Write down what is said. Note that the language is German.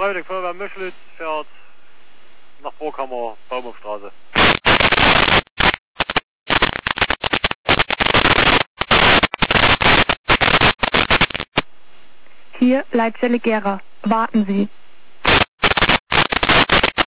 Freiwillige Feuerwehr Mischlitz fährt nach Burghammer, Baumhofstraße. Hier Leitstelle Gera. Warten Sie.